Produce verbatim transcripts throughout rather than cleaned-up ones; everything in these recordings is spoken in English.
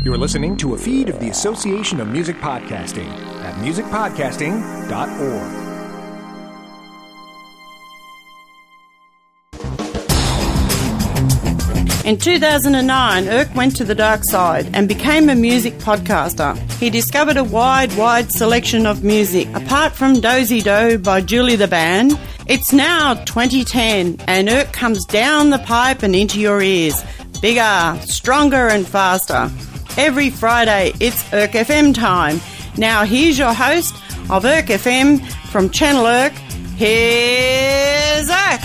You're listening to a feed of the Association of Music Podcasting at music podcasting dot org. In two thousand nine, Irk went to the dark side and became a music podcaster. He discovered a wide, wide selection of music. Apart from Dozy Do by Julie the Band, it's now twenty ten and Irk comes down the pipe and into your ears. Bigger, stronger and faster. Every Friday, it's Irk F M time. Now here's your host of Irk F M from Channel Irk. Here's Irk.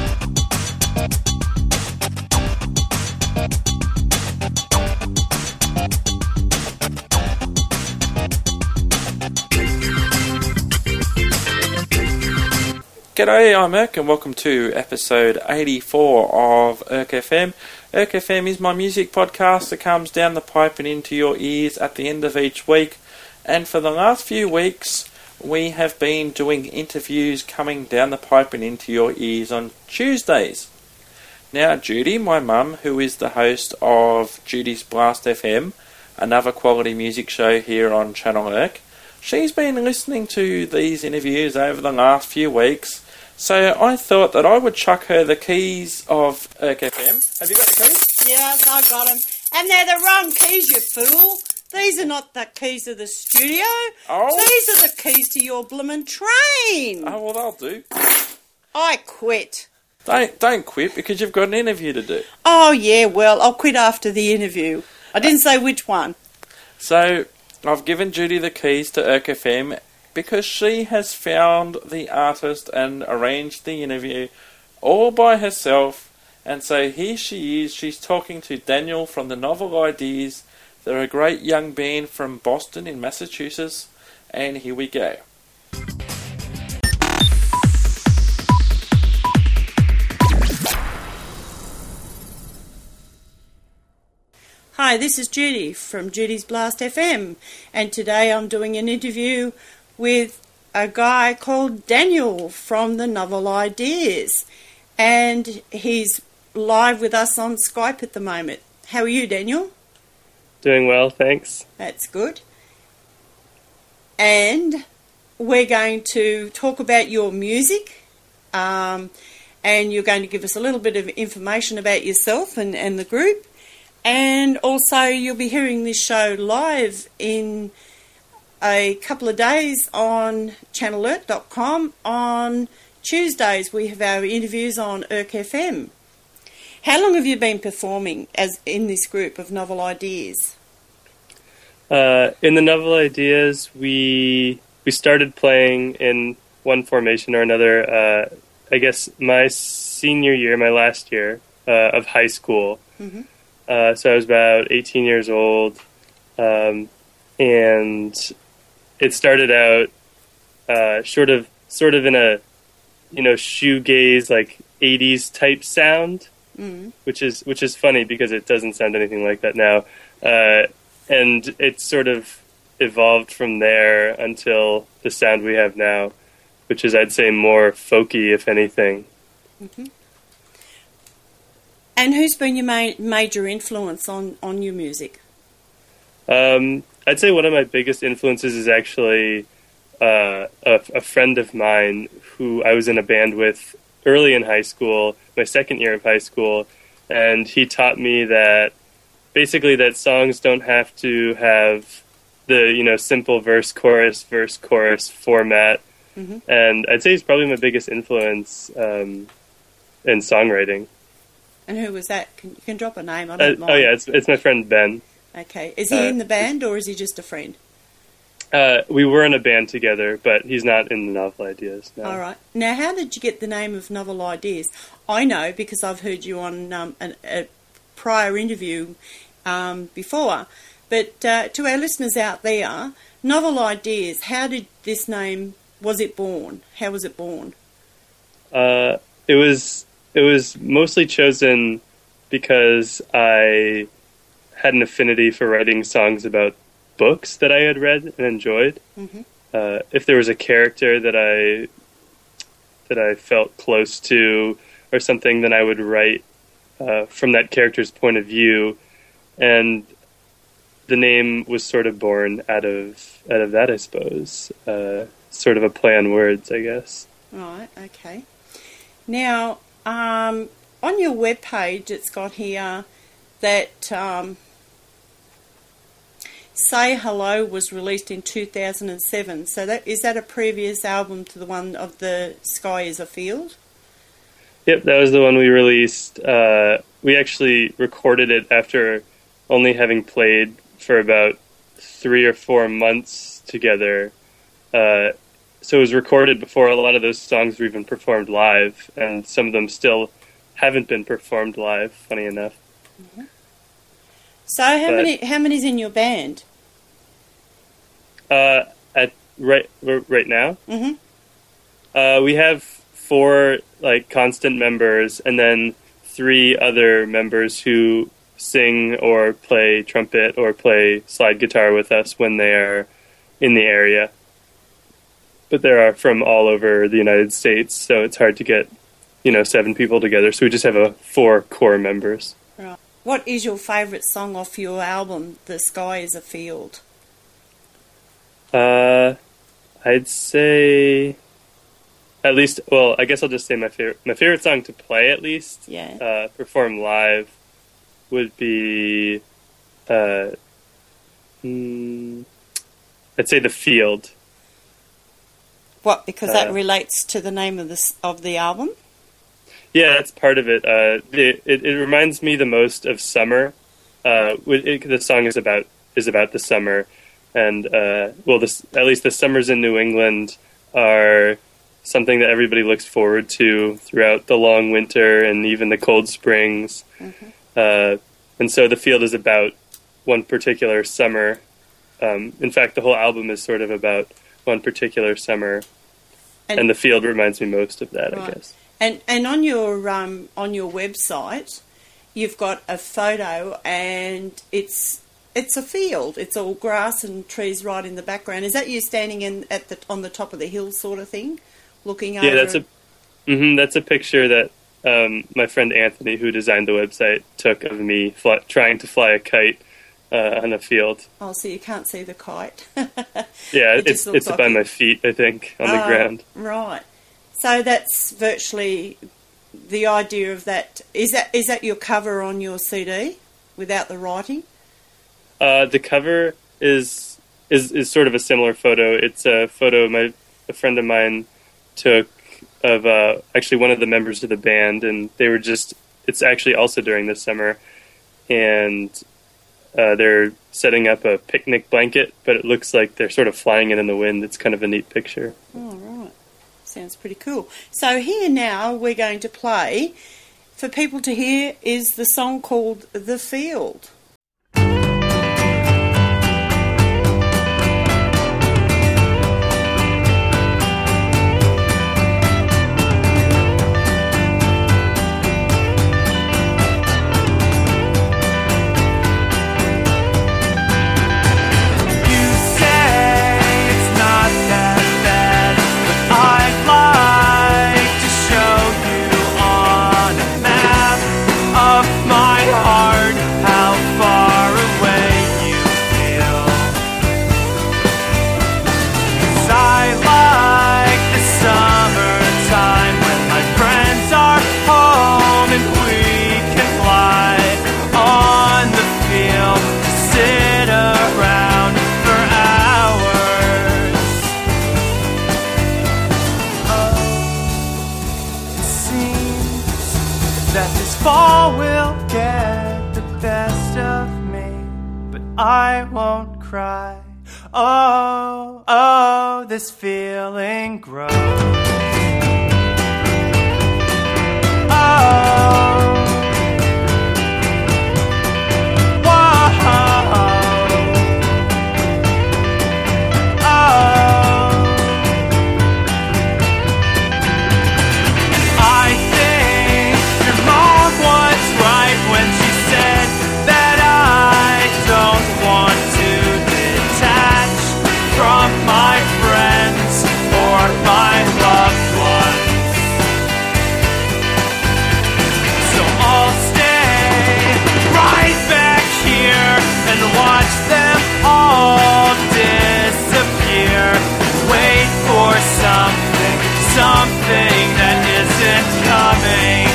G'day, I'm Irk and welcome to episode eighty-four of Irk F M. Irk F M is my music podcast that comes down the pipe and into your ears at the end of each week. And for the last few weeks, we have been doing interviews coming down the pipe and into your ears on Tuesdays. Now, Judy, my mum, who is the host of Judy's Blast F M, another quality music show here on Channel Irk, she's been listening to these interviews over the last few weeks. So I thought that I would chuck her the keys of Irk F M. Have you got the keys? Yes, I got them. And they're the wrong keys, you fool. These are not the keys of the studio. Oh. These are the keys to your bloomin' train. Oh, well, they'll do. I quit. Don't, don't quit because you've got an interview to do. Oh, yeah, well, I'll quit after the interview. I didn't say which one. So I've given Judy the keys to Irk F M because she has found the artist and arranged the interview all by herself. And so here she is. She's talking to Daniel from the Novel Ideas. They're a great young band from Boston in Massachusetts. And here we go. Hi, this is Judy from Judy's Blast F M. And today I'm doing an interview with a guy called Daniel from the Novel Ideas. And he's live with us on Skype at the moment. How are you, Daniel? Doing well, thanks. That's good. And we're going to talk about your music. Um, and you're going to give us a little bit of information about yourself and, and the group. And also you'll be hearing this show live in a couple of days on channel irk dot com. On Tuesdays we have our interviews on Irk F M. How long have you been performing as in this group of Novel Ideas? Uh, in the Novel Ideas, we we started playing in one formation or another, uh, I guess my senior year, my last year uh, of high school. Mm-hmm. Uh, so I was about eighteen years old, um, and it started out uh, sort of, sort of in a, you know, shoegaze like eighties type sound, mm. which is which is funny because it doesn't sound anything like that now, uh, and it sort of evolved from there until the sound we have now, which is I'd say more folky, if anything. Mm-hmm. And who's been your ma- major influence on, on your music? Um, I'd say one of my biggest influences is actually uh, a, a friend of mine who I was in a band with early in high school, my second year of high school, and he taught me that basically that songs don't have to have the, you know, simple verse, chorus, verse, chorus format. Mm-hmm. And I'd say he's probably my biggest influence um, in songwriting. And who was that? Can, you can drop a name, I don't uh, mind. Oh, yeah, it's, it's my friend Ben. Okay. Is he uh, in the band, or is he just a friend? Uh, we were in a band together, but he's not in the Novel Ideas. No. All right. Now, how did you get the name of Novel Ideas? I know because I've heard you on um, an, a prior interview um, before. But uh, to our listeners out there, Novel Ideas, how did this name, was it born? How was it born? Uh, it was... It was mostly chosen because I had an affinity for writing songs about books that I had read and enjoyed. Mm-hmm. Uh, if there was a character that I that I felt close to or something, then I would write uh, from that character's point of view. And the name was sort of born out of out of that, I suppose. Uh, sort of a play on words, I guess. Right, okay. Now, um, on your webpage, it's got here that um, Say Hello was released in two thousand seven. So that is that a previous album to the one of The Sky is a Field? Yep, that was the one we released. Uh, we actually recorded it after only having played for about three or four months together. Uh, so it was recorded before a lot of those songs were even performed live, and some of them still haven't been performed live, funny enough. Mm-hmm. So how But- many how many's in your band? Uh, at right right now, Mm-hmm. uh, we have four like constant members, and then three other members who sing or play trumpet or play slide guitar with us when they are in the area. But they are from all over the United States, so it's hard to get, you know, seven people together. So we just have a four core members. Right. What is your favourite song off your album, The Sky is a Field? Uh, I'd say, at least, well, I guess I'll just say my favorite, my favorite song to play, at least, Yeah. uh, perform live, would be, uh, mm, I'd say The Field. What? Because that Uh, relates to the name of the s- of the album. Yeah, that's part of it. Uh, it, it. It reminds me the most of summer. Uh, it, it, the song is about is about the summer, and uh, well, this, at least the summers in New England are something that everybody looks forward to throughout the long winter and even the cold springs. Mm-hmm. Uh, and so the field is about one particular summer. Um, in fact, the whole album is sort of about one particular summer, And- and the field reminds me most of that, I Right. guess. And and on your um on your website, you've got a photo, and it's it's a field. It's all grass and trees right in the background. Is that you standing in at the on the top of the hill, sort of thing, looking over? Yeah, that's a mm-hmm, that's a picture that um, my friend Anthony, who designed the website, took of me fly, trying to fly a kite uh, on a field. Oh, so you can't see the kite. Yeah, It it's just looks it's like by it. my feet, I think, on the Oh, ground. Right. So that's virtually the idea of that. Is that is that your cover on your C D without the writing? Uh, the cover is is is sort of a similar photo. It's a photo my a friend of mine took of uh, actually one of the members of the band, and they were just. It's actually also during the summer, and uh, they're setting up a picnic blanket, but it looks like they're sort of flying it in the wind. It's kind of a neat picture. Oh, right. Sounds pretty cool. So here now we're going to play, for people to hear, is the song called The Field. Fall will get the best of me, but I won't cry. Oh, oh, this feeling grows. Oh, whoa, oh. I think your mom was right when she said that I don't want to detach from my friends or my loved ones. and watch them all disappear. Wait for something, something that isn't coming.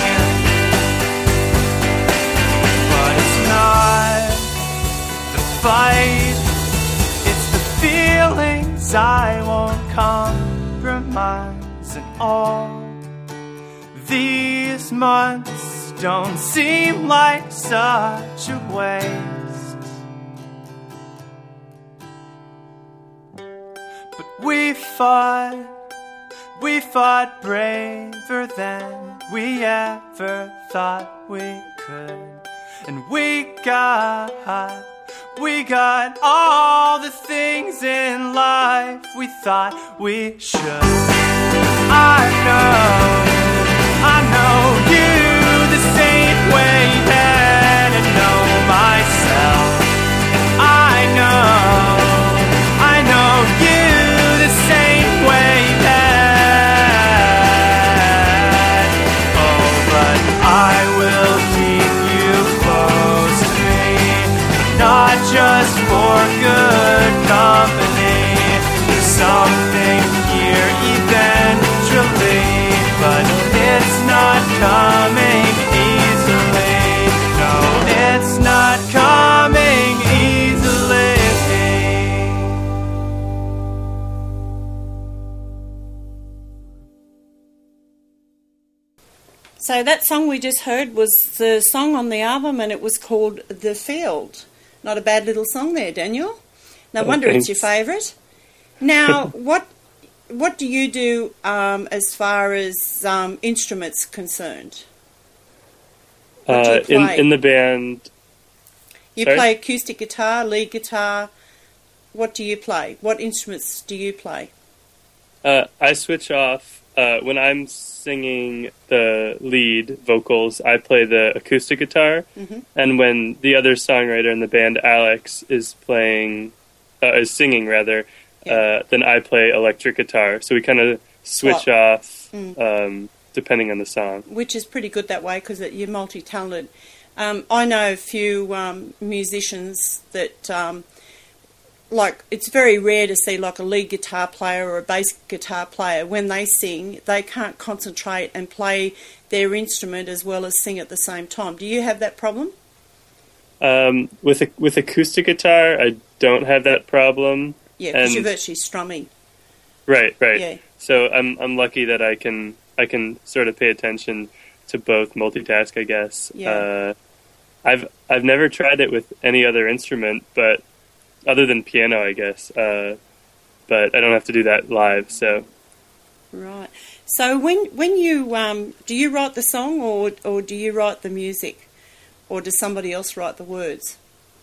But it's not the fight, it's the feelings I won't compromise. And all these months don't seem like such a waste. But we fought, we fought braver than we ever thought we could. And we got, we got all the things in life we thought we should. I know, I know you the same way that I know myself. I know, I know you the same way that. Oh, but I will keep you close to me, not just for good company. There's something here eventually, but it's not coming easily. No, it's not coming easily. So that song we just heard was the song on the album, and it was called The Field. Not a bad little song there, Daniel. No Oh, wonder it's your thanks. favourite. Now, what what do you do um, as far as um, instruments concerned? What do you Uh, in play? in the band, You Sorry? play acoustic guitar, lead guitar. What do you play? What instruments do you play? uh, I switch off uh, when I'm singing the lead vocals. I play the acoustic guitar, Mhm. and when the other songwriter in the band, Alex, is playing, uh, is singing rather, Yeah. uh, then I play electric guitar. So we kind of switch Swap. off Mm. um, depending on the song. Which is pretty good that way because you're multi-talented. Um, I know a few um, musicians that, um, like, it's very rare to see like a lead guitar player or a bass guitar player. When they sing, they can't concentrate and play their instrument as well as sing at the same time. Do you have that problem? Um, with a, with acoustic guitar, I don't have that problem. Yeah, because And- you're virtually strumming. Right, right. Yeah. So I'm I'm lucky that I can I can sort of pay attention to both, multitask, I guess. Yeah. Uh, I've I've never tried it with any other instrument, but other than piano, I guess. Uh, but I don't have to do that live, so Right. So when when you um, do you write the song or or do you write the music, or does somebody else write the words?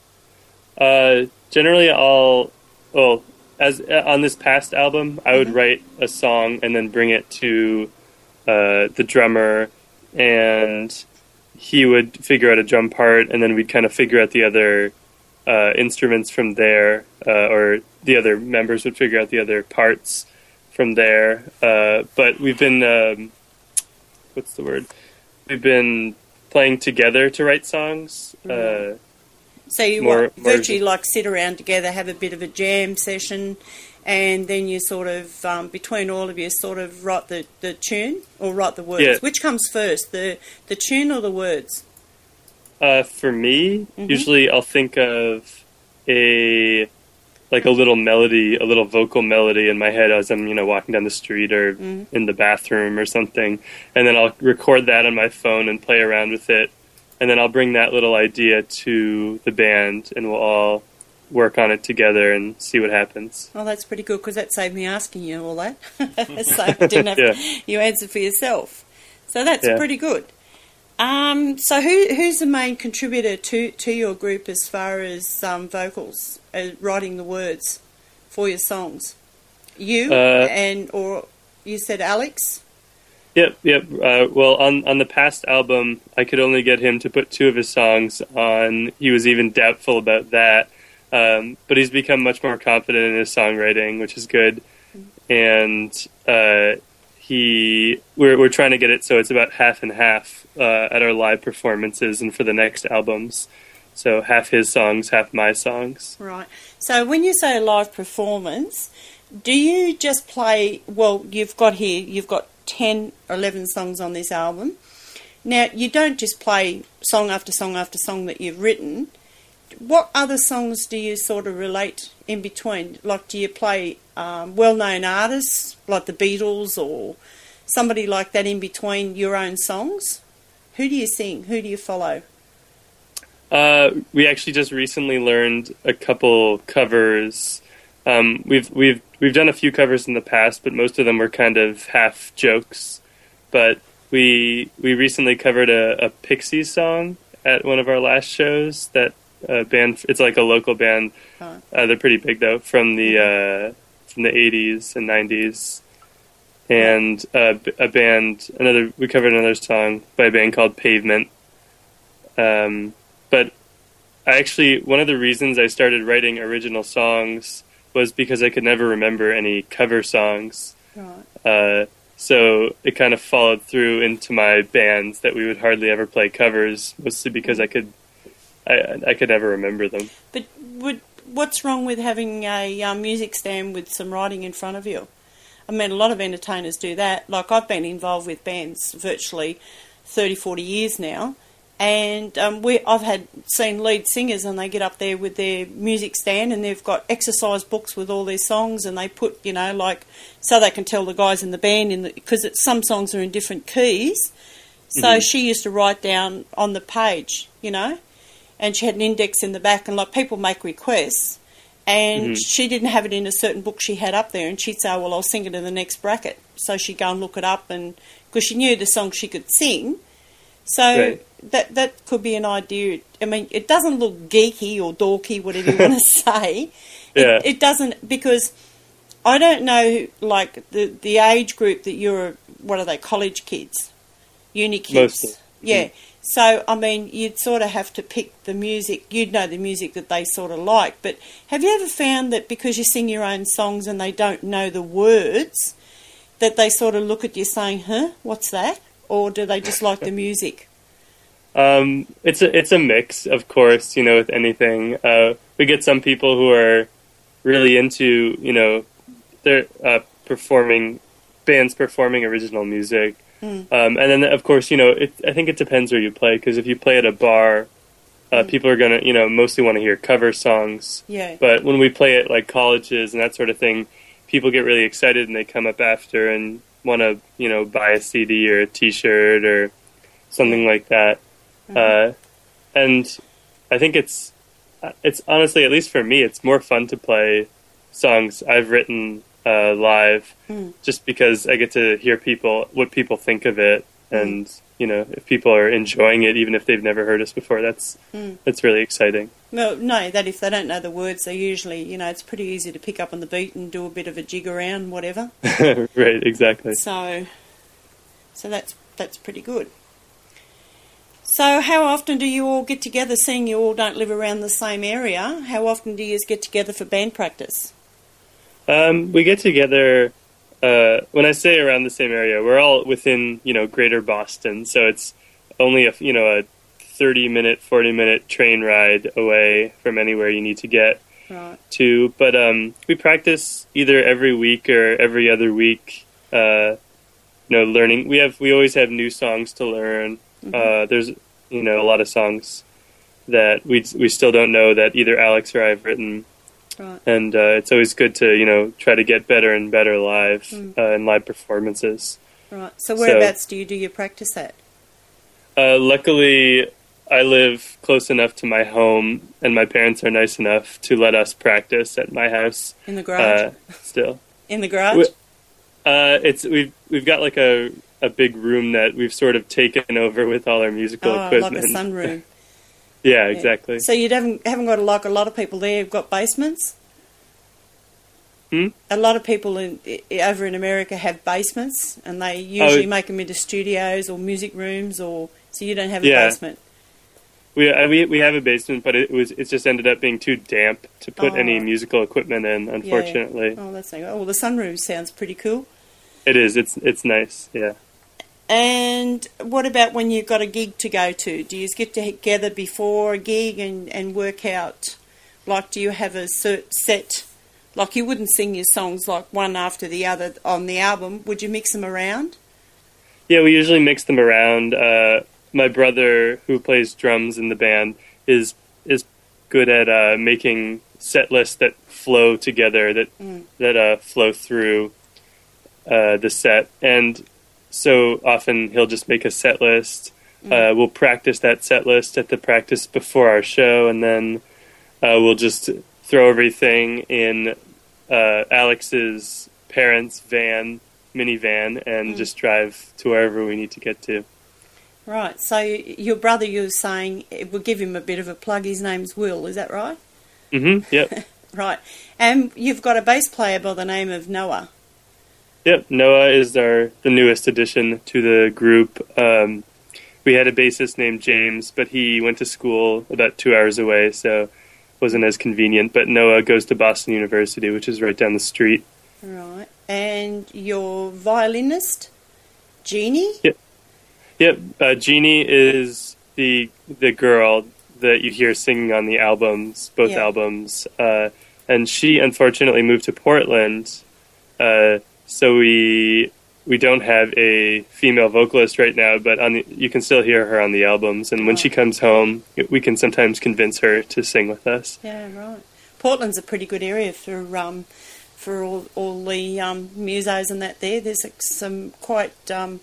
uh, generally I'll well as uh, on this past album, I would Mhm. write a song and then bring it to uh, the drummer, and he would figure out a drum part, and then we'd kind of figure out the other uh, instruments from there, uh, or the other members would figure out the other parts from there. Uh, but we've been, um, what's the word? We've been playing together to write songs. Uh, So you More- what, more virtually just- like sit around together, have a bit of a jam session, and then you sort of, um, between all of you, sort of write the, the tune or write the words. Yeah. Which comes first, the, the tune or the words? uh, for me, Mhm. usually I'll think of a like a little melody, a little vocal melody in my head as I'm, you know, walking down the street or Mhm. in the bathroom or something, and then I'll record that on my phone and play around with it, and then I'll bring that little idea to the band, and we'll all work on it together and see what happens. Oh, that's pretty good because that saved me asking you all that. So I didn't have Yeah. you answer for yourself. So that's Yeah. pretty good. Um, so who who's the main contributor to, to your group as far as um, vocals, uh, writing the words for your songs? You Uh, and or you said Alex? Yep, yep. Uh, well, on on the past album, I could only get him to put two of his songs on. He was even doubtful about that, um, but he's become much more confident in his songwriting, which is good. And uh, he, we're we're trying to get it so it's about half and half uh, at our live performances and for the next albums. So half his songs, half my songs. Right. So when you say a live performance, do you just play, well, you've got here, you've got ten or eleven songs on this album. Now, you don't just play song after song after song that you've written. What other songs do you sort of relate in between? Like, do you play um, well-known artists like the Beatles or somebody like that in between your own songs? Who do you sing? Who do you follow? Uh, we actually just recently learned a couple covers. Um, we've we've we've done a few covers in the past, but most of them were kind of half jokes. But we we recently covered a, a Pixies song at one of our last shows. That uh, band, it's like a local band. Huh. Uh, they're pretty big though, from the uh, from the eighties and nineties. And uh, a band, another we covered another song by a band called Pavement. Um, but I actually, one of the reasons I started writing original songs was because I could never remember any cover songs. Right. Uh, so it kind of followed through into my bands that we would hardly ever play covers, mostly because I could, I, I could never remember them. But would, what's wrong with having a um, music stand with some writing in front of you? I mean, a lot of entertainers do that. Like, I've been involved with bands virtually thirty, forty years now, and um, we I've had seen lead singers, and they get up there with their music stand, and they've got exercise books with all their songs, and they put, you know, like, so they can tell the guys in the band, in because some songs are in different keys. So mm-hmm. she used to write down on the page, you know, and she had an index in the back, and, like, people make requests. And mm-hmm. she didn't have it in a certain book she had up there, and she'd say, well, I'll sing it in the next bracket. So she'd go and look it up, and because she knew the song she could sing. So right. that that could be an idea. I mean, it doesn't look geeky or dorky, whatever you want to say. Yeah. It, it doesn't, because I don't know, like, the, the age group that you're, what are they, college kids? Uni kids? Mostly. Yeah. Mm-hmm. So, I mean, you'd sort of have to pick the music. You'd know the music that they sort of like. But have you ever found that because you sing your own songs and they don't know the words, that they sort of look at you saying, huh, what's that? Or do they just like the music? Um, it's a, it's a mix, of course, you know, with anything. Uh, we get some people who are really into, you know, they're uh, performing, bands performing original music. Mm. Um, and then, of course, you know, it, I think it depends where you play, because if you play at a bar, uh, mm. people are going to, you know, mostly want to hear cover songs. Yeah. But when we play at, like, colleges and that sort of thing, people get really excited and they come up after and want to, you know, buy a C D or a T-shirt or something like that. Mm-hmm. Uh, and I think it's, it's honestly, at least for me, it's more fun to play songs I've written Uh, live, mm. just because I get to hear people, what people think of it, and mm. you know, if people are enjoying it, even if they've never heard us before, that's mm. that's really exciting. Well, no, that if they don't know the words, they usually, you know, it's pretty easy to pick up on the beat and do a bit of a jig around, whatever. Right, exactly. So, so that's that's pretty good. So, how often do you all get together? Seeing you all don't live around the same area, how often do you get together for band practice? Um, we get together, uh, when I say around the same area, we're all within, you know, greater Boston, so it's only a, you know, a thirty minute, forty minute train ride away from anywhere you need to get right. to, but um, we practice either every week or every other week, uh, you know, learning. We have, we always have new songs to learn. Mm-hmm. Uh, there's, you know, a lot of songs that we we still don't know that either Alex or I have written. Right. And uh, it's always good to, you know, try to get better and better live mm. uh, in live performances. Right. So whereabouts so, do you do your practice at? Uh, luckily, I live close enough to my home, and my parents are nice enough to let us practice at my house. In the garage? Uh, still. In the garage? We, uh, it's we've we've got like a a big room that we've sort of taken over with all our musical oh, equipment. Like a sunroom. Yeah, exactly. Yeah. So you haven't haven't got like a lot of people there who've got basements? Hmm? A lot of people in, over in America have basements, and they usually oh, make them into studios or music rooms, or so you don't have a yeah. basement. We uh, we we have a basement, but it was it's just ended up being too damp to put oh. any musical equipment in. Unfortunately. Yeah. Oh, that's no. Oh, well, the sunroom sounds pretty cool. It is. It's it's nice. Yeah. And what about when you've got a gig to go to? Do you get together before a gig and, and work out, like, do you have a cert set, like you wouldn't sing your songs like one after the other on the album, would you mix them around? Yeah, we usually mix them around. Uh, my brother, who plays drums in the band, is is good at uh, making set lists that flow together, that, mm. that uh, flow through uh, the set, and so often he'll just make a set list. Mm. Uh, we'll practice that set list at the practice before our show, and then uh, we'll just throw everything in uh, Alex's parents' van, minivan, and mm. just drive to wherever we need to get to. Right. So your brother, you were saying, we'll give him a bit of a plug. His name's Will. Is that right? Mm-hmm. Yep. Right. And you've got a bass player by the name of Noah. Yep, Noah is our the newest addition to the group. Um, we had a bassist named James, but he went to school about two hours away, so wasn't as convenient. But Noah goes to Boston University, which is right down the street. Right. And your violinist, Jeannie? Yep. Yep. Uh, Jeannie is the the girl that you hear singing on the albums, both yep. albums, uh, and she unfortunately moved to Portland. Uh, So we we don't have a female vocalist right now, but on the, you can still hear her on the albums. And when oh. she comes home, we can sometimes convince her to sing with us. Yeah, right. Portland's a pretty good area for um, for all all the um, musos and that there. There's some quite um,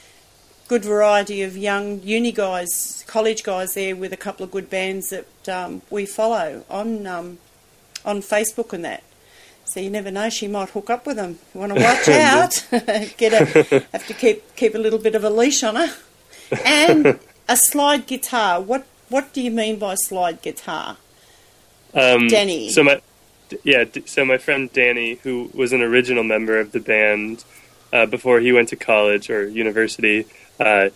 good variety of young uni guys, college guys there with a couple of good bands that um, we follow on um, on Facebook and that. So you never know, she might hook up with them. You want to watch out. Get a, have to keep keep a little bit of a leash on her. And a slide guitar. What what do you mean by slide guitar? Um, Danny. So my yeah, so my friend Danny, who was an original member of the band uh, before he went to college or university, uh,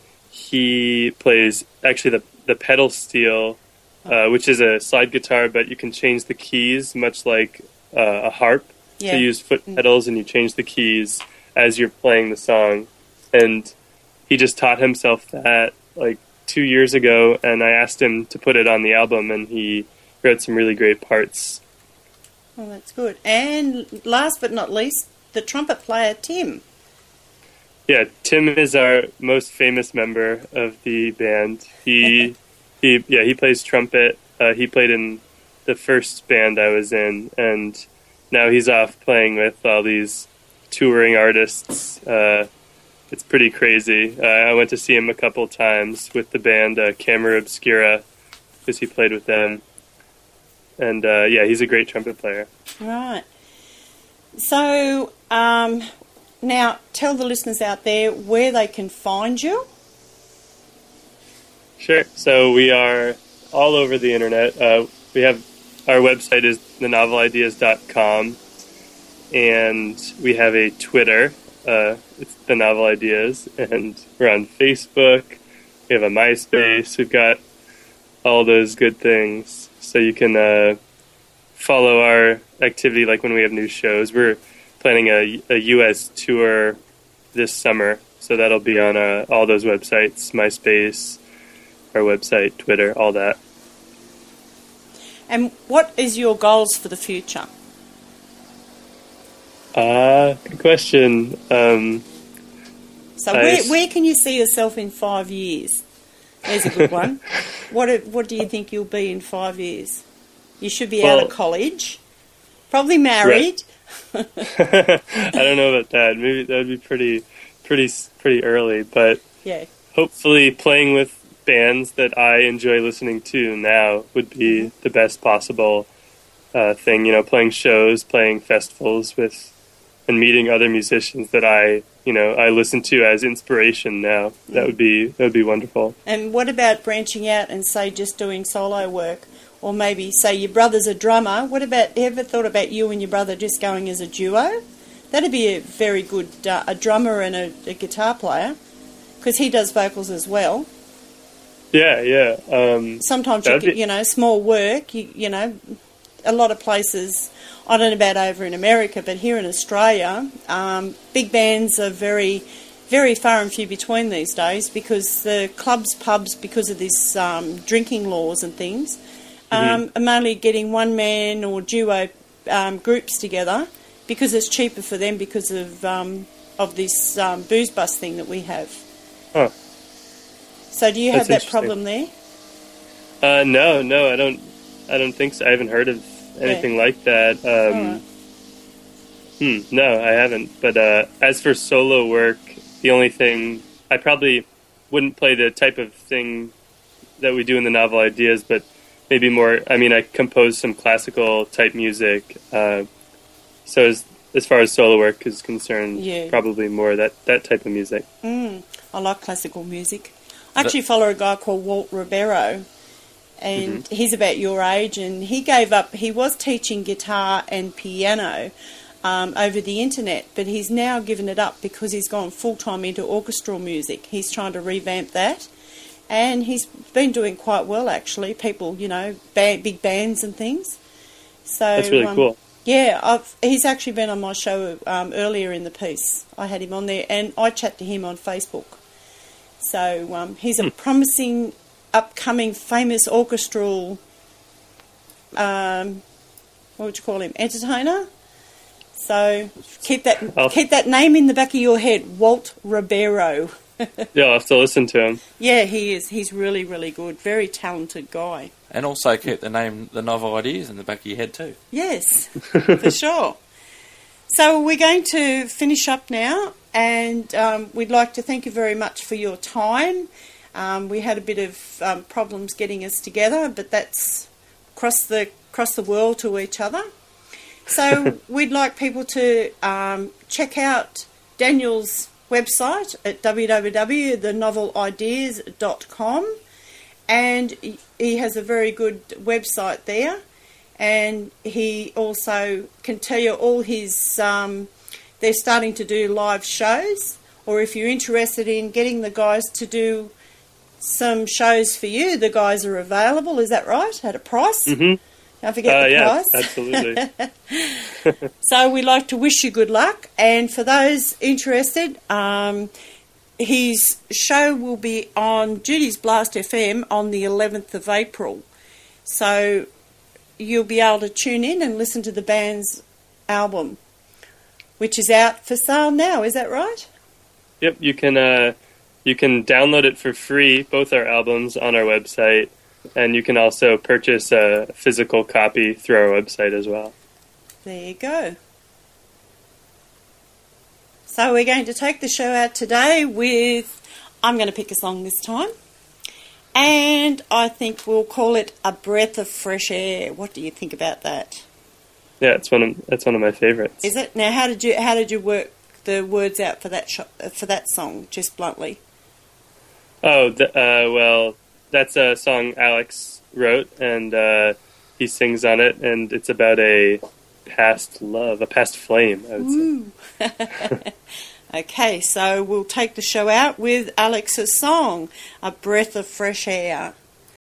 he plays actually the the pedal steel, uh, which is a slide guitar, but you can change the keys much like Uh, a harp. Yeah. So you use foot pedals and you change the keys as you're playing the song. And he just taught himself that like two years ago, and I asked him to put it on the album, and he wrote some really great parts. Oh, that's good. And last but not least, the trumpet player, Tim. Yeah, Tim is our most famous member of the band. He, he, yeah, he plays trumpet. Uh, he played in the first band I was in, and now he's off playing with all these touring artists. Uh, it's pretty crazy. Uh, I went to see him a couple times with the band uh, Camera Obscura, because he played with them. And uh, yeah, he's a great trumpet player. Right. So um, now tell the listeners out there where they can find you. Sure. So we are all over the internet. Uh, we have Our website is the novel ideas dot com, and we have a Twitter. Uh, it's The Novel Ideas, and we're on Facebook. We have a MySpace. We've got all those good things. So you can uh, follow our activity, like when we have new shows. We're planning a, a U S tour this summer, so that'll be on uh, all those websites, MySpace, our website, Twitter, all that. And what is your goals for the future? Ah, uh, good question. Um, so where, where can you see yourself in five years? There's a good one. What what do you think you'll be in five years? You should be well, out of college, probably married. Right. I don't know about that. Maybe that would be pretty, pretty, pretty early. But yeah, hopefully playing with bands that I enjoy listening to now would be mm-hmm. the best possible uh, thing. You know, playing shows, playing festivals with, and meeting other musicians that I, you know, I listen to as inspiration now. Mm-hmm. That would be that would be wonderful. And what about branching out and say just doing solo work, or maybe say your brother's a drummer? What about ever thought about you and your brother just going as a duo? That'd be a very good uh, a drummer and a, a guitar player, because he does vocals as well. Yeah, yeah. Um, Sometimes, you, be... you know, small work, you, you know, a lot of places, I don't know about over in America, but here in Australia, um, big bands are very very far and few between these days because the clubs, pubs, because of this um, drinking laws and things, um, mm-hmm. are mainly getting one-man or duo um, groups together because it's cheaper for them because of um, of this um, booze bus thing that we have. Huh. So do you That's have that problem there? Uh, no, no, I don't. I don't think so. I haven't heard of anything yeah. like that. Um, right. Hmm, no, I haven't. But uh, as for solo work, the only thing I probably wouldn't play the type of thing that we do in the Novel Ideas, but maybe more. I mean, I compose some classical type music. Uh, so as as far as solo work is concerned, yeah. probably more that that type of music. Mm, I like classical music. I actually follow a guy called Walt Ribeiro, and mm-hmm. he's about your age, and he gave up. He was teaching guitar and piano um, over the internet, but he's now given it up because he's gone full-time into orchestral music. He's trying to revamp that, and he's been doing quite well, actually. People, you know, band, big bands and things. So that's really um, cool. Yeah, I've, he's actually been on my show um, earlier in the piece. I had him on there, and I chat to him on Facebook. So um, he's a promising, upcoming, famous orchestral, um, what would you call him, entertainer? So keep that I'll, keep that name in the back of your head, Walt Ribeiro. Yeah, I'll have to listen to him. Yeah, he is. He's really, really good. Very talented guy. And also keep the name, the Novel Ideas in the back of your head too. Yes, for sure. So we're going to finish up now, and um, we'd like to thank you very much for your time. Um, we had a bit of um, problems getting us together, but that's across the across the world to each other. So we'd like people to um, check out Daniel's website at w w w dot the novel ideas dot com, and he has a very good website there. And he also can tell you all his, um, they're starting to do live shows, or if you're interested in getting the guys to do some shows for you, the guys are available, is that right? At a price? Mm-hmm. Don't forget uh, the yeah, price. Absolutely. So we'd like to wish you good luck, and for those interested, um, his show will be on Judy's Blast F M on the eleventh of April. So you'll be able to tune in and listen to the band's album, which is out for sale now. Is that right? Yep, you can uh, you can download it for free, both our albums, on our website, and you can also purchase a physical copy through our website as well. There you go. So we're going to take the show out today with, I'm going to pick a song this time, and I think we'll call it A Breath of Fresh Air. What do you think about that? Yeah, it's one of that's one of my favorites. Is it? Now, how did you how did you work the words out for that sh- for that song? Just bluntly. Oh, the, uh, well, that's a song Alex wrote, and uh, he sings on it, and it's about a past love, a past flame, I would Ooh. say. Okay, so we'll take the show out with Alex's song, A Breath of Fresh Air.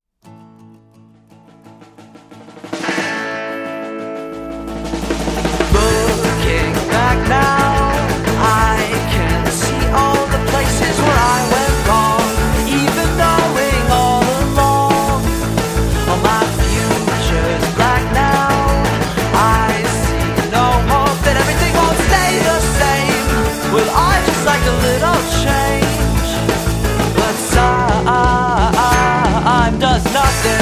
Looking back now, I can see all the places where I went wrong, even knowing all along, all my future's black now. I see no hope that everything won't stay the same. Well, I just like a little change, but time does nothing.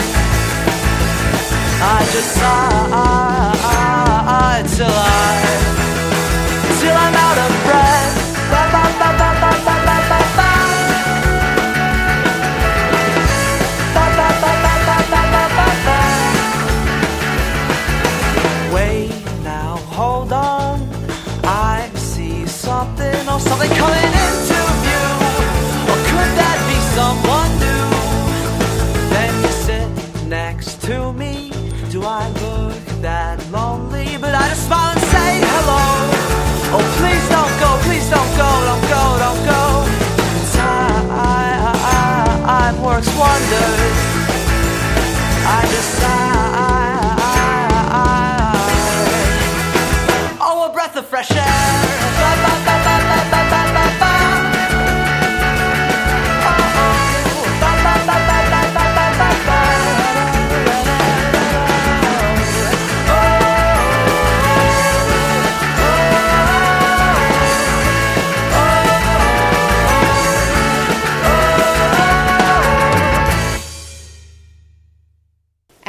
I just sigh till I, till I'm out of breath. Ba ba ba ba ba ba ba ba ba. Ba ba ba ba ba ba ba ba ba. Wait now, hold on. I see something or something coming into view. Or could that be someone new? Then you sit next to me. Do I look that lonely? But I just smile and say hello. Oh, please don't go, please don't go, don't go, don't go. Time, time works wonders. I just sigh. Oh, a breath of fresh air. Ba, ba, ba, ba, ba, ba, ba, ba, ba.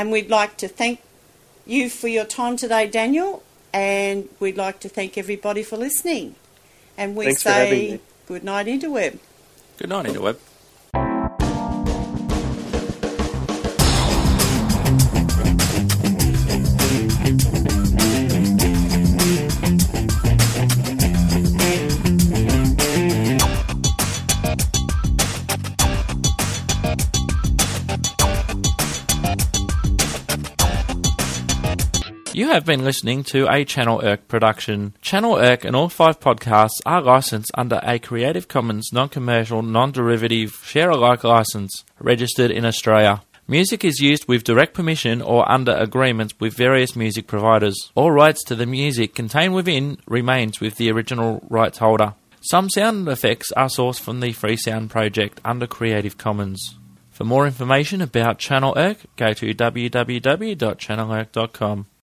And we'd like to thank you for your time today, Daniel, and we'd like to thank everybody for listening. And we Thanks for having say me. good night, Interweb. Good night, Interweb. You have been listening to a Channel Irk production. Channel Irk and all five podcasts are licensed under a Creative Commons non-commercial, non-derivative, share-alike license, registered in Australia. Music is used with direct permission or under agreements with various music providers. All rights to the music contained within remains with the original rights holder. Some sound effects are sourced from the Free Sound Project under Creative Commons. For more information about Channel Irk, go to w w w dot channel irk dot com.